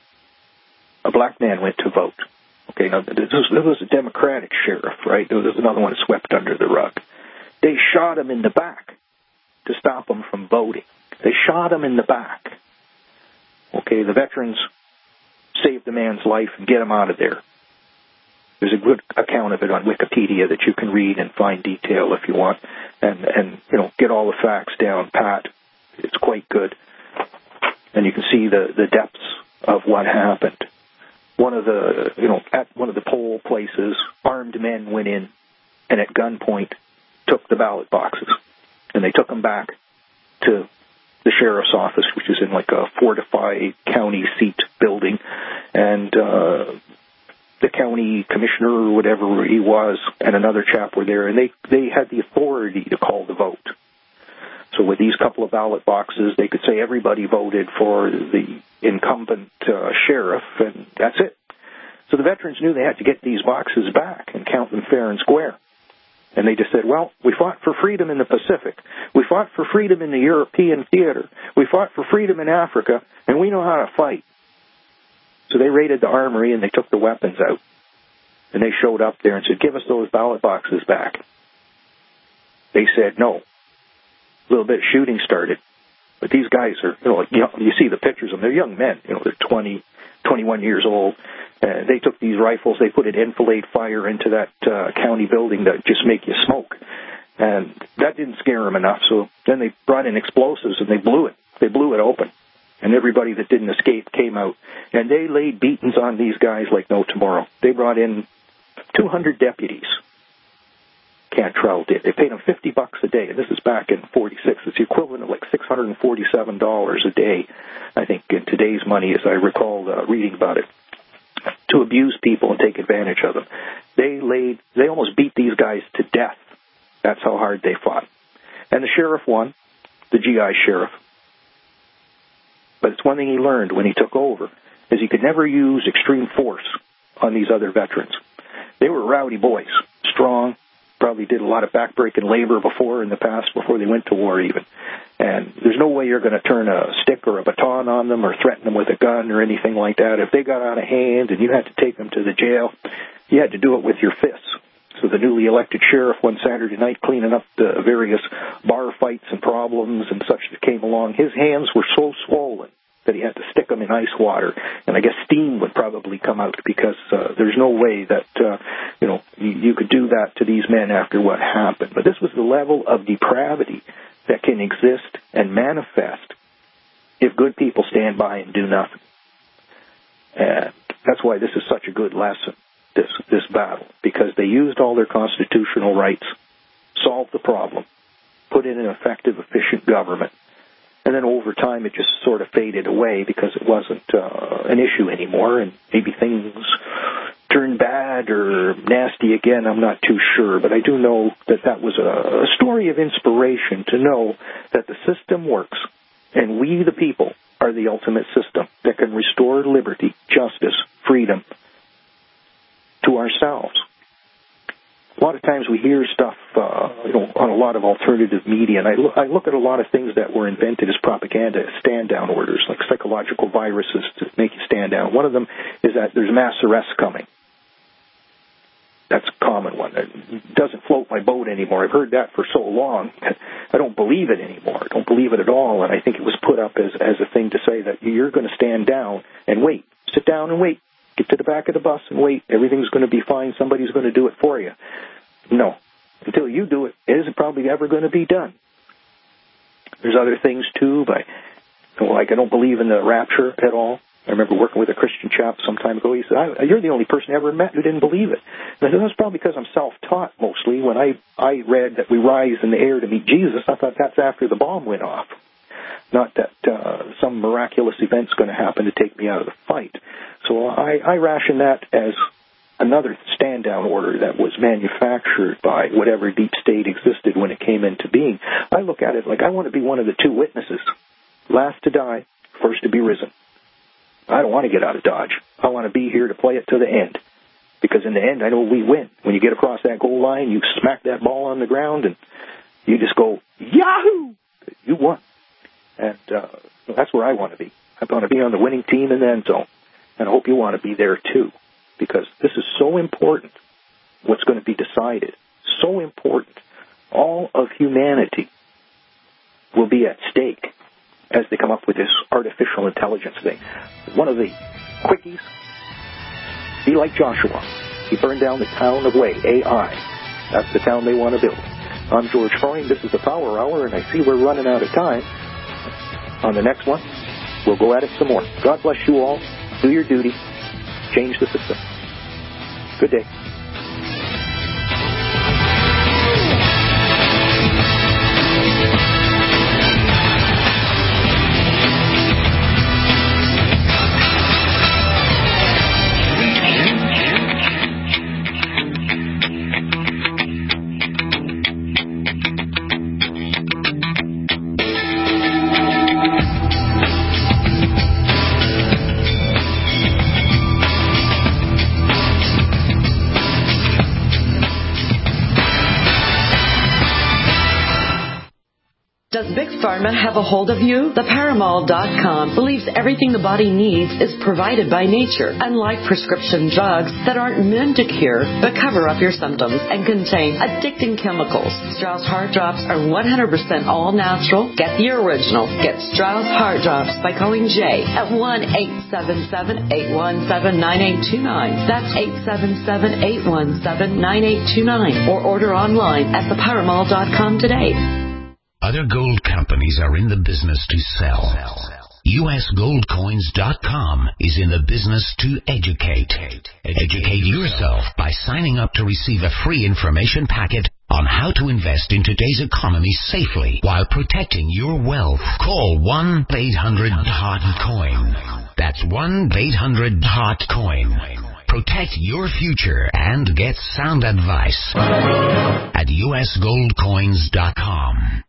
A black man went to vote. Okay, now this was, this was a Democratic sheriff, right? There was another one swept under the rug. They shot him in the back to stop him from voting. They shot him in the back. Okay, the veterans saved the man's life and get him out of there. There's a good account of it on Wikipedia that you can read and find detail if you want, and and you know get all the facts down pat. It's quite good, and you can see the the depths of what happened. One of the, you know, at one of the poll places, armed men went in and at gunpoint took the ballot boxes. And they took them back to the sheriff's office, which is in like a fortified county seat building. And uh, the county commissioner or whatever he was and another chap were there. And they, they had the authority to call the vote. So with these couple of ballot boxes, they could say everybody voted for the incumbent uh, sheriff, and that's it. So the veterans knew they had to get these boxes back and count them fair and square. And they just said, well, we fought for freedom in the Pacific. We fought for freedom in the European theater. We fought for freedom in Africa, and we know how to fight. So they raided the armory, and they took the weapons out. And they showed up there and said, give us those ballot boxes back. They said no. A little bit of shooting started. But these guys are, you know, like, you know, you see the pictures of them. They're young men. You know, they're twenty, twenty-one years old. Uh, they took these rifles. They put an enfilade fire into that uh, county building that just make you smoke. And that didn't scare them enough. So then they brought in explosives and they blew it. They blew it open. And everybody that didn't escape came out. And they laid beatings on these guys like no tomorrow. They brought in two hundred deputies. Cantrell did. They paid them fifty bucks a day. And this is back in forty-six. It's the equivalent of like six hundred forty-seven dollars a day, I think, in today's money, as I recall uh, reading about it, to abuse people and take advantage of them. They laid, they almost beat these guys to death. That's how hard they fought. And the sheriff won, the G I sheriff. But it's one thing he learned when he took over, is he could never use extreme force on these other veterans. They were rowdy boys, strong, probably did a lot of backbreaking labor before in the past, before they went to war even. And there's no way you're going to turn a stick or a baton on them or threaten them with a gun or anything like that. If they got out of hand and you had to take them to the jail, you had to do it with your fists. So the newly elected sheriff one Saturday night cleaning up the various bar fights and problems and such that came along, his hands were so swollen that he had to stick them in ice water. And I guess steam would probably come out because uh, there's no way that, uh, you know, you, you could do that to these men after what happened. But this was the level of depravity that can exist and manifest if good people stand by and do nothing. And that's why this is such a good lesson, this, this battle, because they used all their constitutional rights, solved the problem, put in an effective, efficient government, And then over time, it just sort of faded away because it wasn't uh, an issue anymore, and maybe things turned bad or nasty again. I'm not too sure, but I do know that that was a, a story of inspiration to know that the system works, and we, the people, are the ultimate system that can restore liberty, justice, freedom to ourselves. A lot of times we hear stuff, uh, you know, on a lot of alternative media, and I look, I look at a lot of things that were invented as propaganda, stand-down orders, like psychological viruses to make you stand down. One of them is that there's mass arrests coming. That's a common one. It doesn't float my boat anymore. I've heard that for so long. I don't believe it anymore. I don't believe it at all, and I think it was put up as, as a thing to say that you're going to stand down and wait. Sit down and wait. Get to the back of the bus and wait. Everything's going to be fine. Somebody's going to do it for you. No. Until you do it, it isn't probably ever going to be done. There's other things, too, but like I don't believe in the rapture at all. I remember working with a Christian chap some time ago. He said, I, you're the only person I ever met who didn't believe it. And I said, that's probably because I'm self-taught mostly. When I, I read that we rise in the air to meet Jesus, I thought that's after the bomb went off. Not that uh, some miraculous event's going to happen to take me out of the fight. So I, I ration that as another stand-down order that was manufactured by whatever deep state existed when it came into being. I look at it like I want to be one of the two witnesses. Last to die, first to be risen. I don't want to get out of Dodge. I want to be here to play it to the end. Because in the end, I know we win. When you get across that goal line, you smack that ball on the ground, and you just go, Yahoo! You won. And uh, that's where I want to be. I want to be on the winning team in the end zone. And I hope you want to be there, too. Because this is so important, what's going to be decided. So important. All of humanity will be at stake as they come up with this artificial intelligence thing. One of the quickies, be like Joshua. He burned down the town of Way, A I. That's the town they want to build. I'm George Freund. This is the Power Hour, and I see we're running out of time. On the next one, we'll go at it some more. God bless you all. Do your duty. Change the system. Good day. Does Big Pharma have a hold of you? The Paramall dot com believes everything the body needs is provided by nature, unlike prescription drugs that aren't meant to cure but cover up your symptoms and contain addicting chemicals. Strauss Heart Drops are one hundred percent all natural. Get the original. Get Strauss Heart Drops by calling Jay at one eight seven seven, eight one seven, nine eight two nine. That's eight seven seven, eight one seven, nine eight two nine. Or order online at the Paramall dot com today. Other gold companies are in the business to sell. U S gold coins dot com is in the business to educate. Educate yourself by signing up to receive a free information packet on how to invest in today's economy safely while protecting your wealth. Call one eight hundred hot coin. That's one eight hundred hot coin. Protect your future and get sound advice at U S gold coins dot com.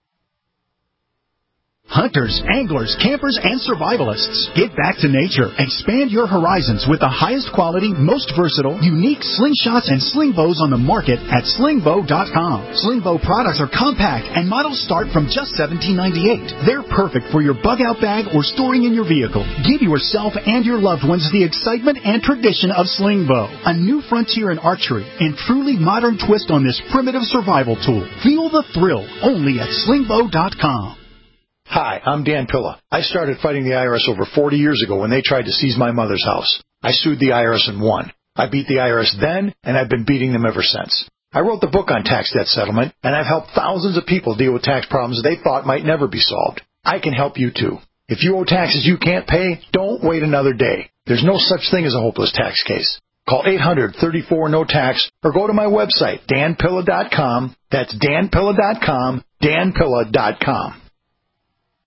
Hunters, anglers, campers, and survivalists, get back to nature. Expand your horizons with the highest quality, most versatile, unique slingshots and sling bows on the market at sling bow dot com. Sling bow products are compact and models start from just seventeen ninety-eight. They're perfect for your bug-out bag or storing in your vehicle. Give yourself and your loved ones the excitement and tradition of sling bow, a new frontier in archery and truly modern twist on this primitive survival tool. Feel the thrill only at sling bow dot com. Hi, I'm Dan Pilla. I started fighting the I R S over forty years ago when they tried to seize my mother's house. I sued the I R S and won. I beat the I R S then, and I've been beating them ever since. I wrote the book on tax debt settlement, and I've helped thousands of people deal with tax problems they thought might never be solved. I can help you, too. If you owe taxes you can't pay, don't wait another day. There's no such thing as a hopeless tax case. Call eight hundred, thirty-four, no tax or go to my website, dan pilla dot com. That's dan pilla dot com, dan pilla dot com.